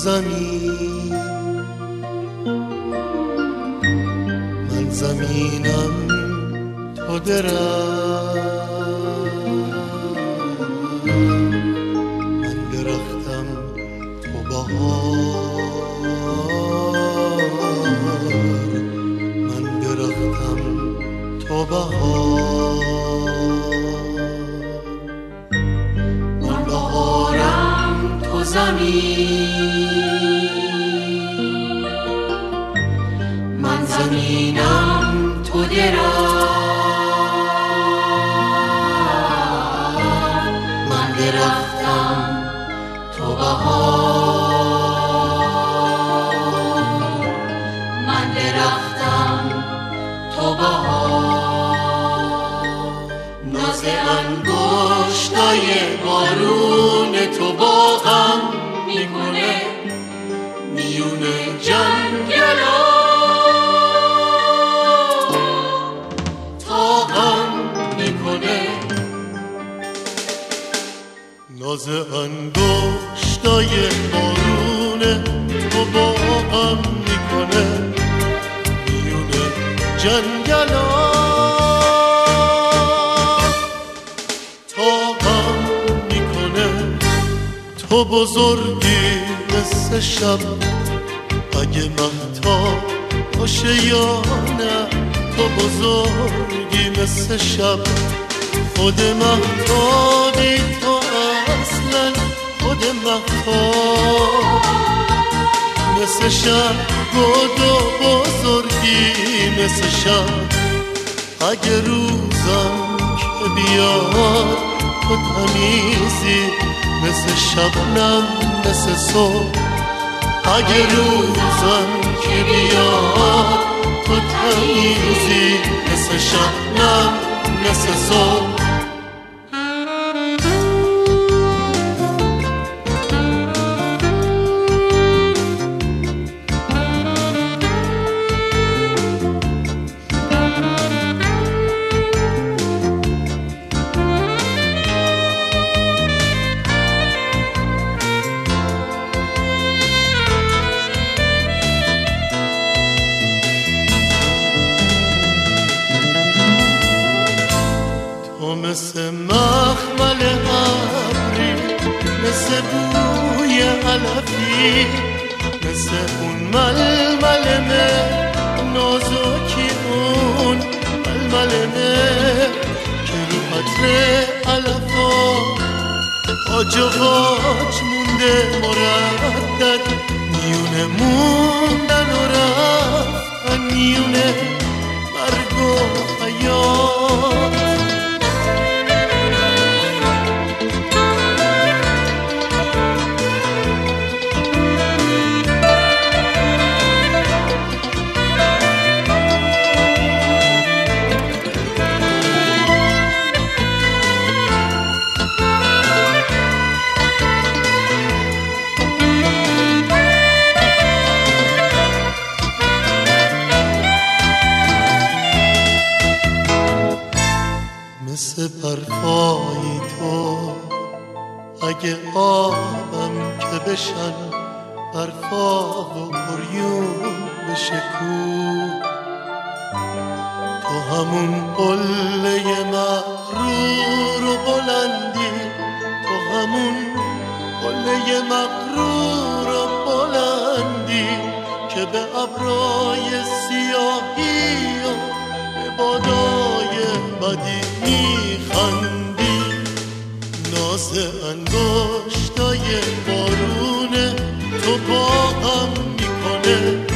زمین، من زمینم تو درخت، من درختم تو بهار، من درختم تو بهار. من بهارم تو زمین، من زمینم تو درخت، من درختم تو بهار، من درختم تو بهار. ناز انگشتای بارون تو باغم میکنه میون جنگلا، تاهم میکنه. ناز انگشتای بارون تو باغم میکنه میون جنگلا، تاهم میکنه. تو بزرگی مثل شب اگه مهتاب باشه یا نه، تو بزرگی مثل شب، خود مهتابی تو اصلا، خود مهتاب مثل شب، گل و بزرگی مثل شب. اگه روزم که بیاد تو تمیزی مثل شبنم مثل صبح، اگه روزم که بیاد تو تمیزی مثل شبنم مثل صبح. مثل مخمل ابری، مثل بوی علفی، مثل اون ململمه نازکی، اون ململمه که رو عطر علفا آج و واج مونده مردد، میونه موندن و رفتن میونه مرگ و حیات. مثل برفای تو اگه آبم که بشن، برفا و عریون بشه کوه، تو همون قله مغرور و بلندی، تو همون قله مغرور و بلندی که به ابرای سیاهی و به بادای بدی میخندی. ناز انگشتای بارون تو باغم میکنه